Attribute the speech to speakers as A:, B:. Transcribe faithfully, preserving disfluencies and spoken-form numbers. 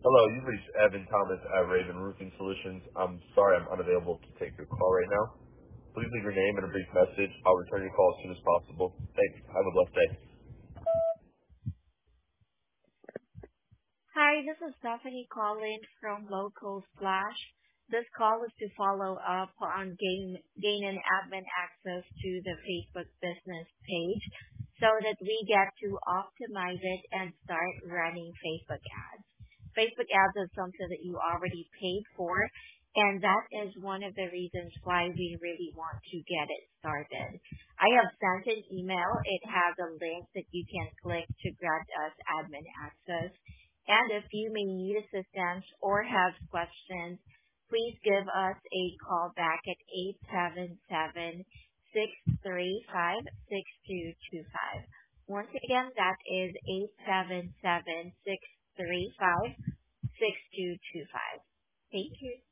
A: Hello, you've reached Evan Thomas at Raven Roofing Solutions. I'm sorry I'm unavailable to take your call right now. Please leave your name and a brief message. I'll return your call as soon as possible. Thanks. Have a blessed day.
B: Hi, this is Stephanie calling from Local Splash. This call is to follow up on gain, gaining admin access to the Facebook business page so that we get to optimize it and start running Facebook ads. Facebook ads is something that you already paid for, and that is one of the reasons why we really want to get it started. I have sent an email. It has a link that you can click to grant us admin access. And if you may need assistance or have questions, please give us a call back at eight seven seven, six three five, six two two five. Once again, that is eight seven seven, six three five, six two two five. Thank you.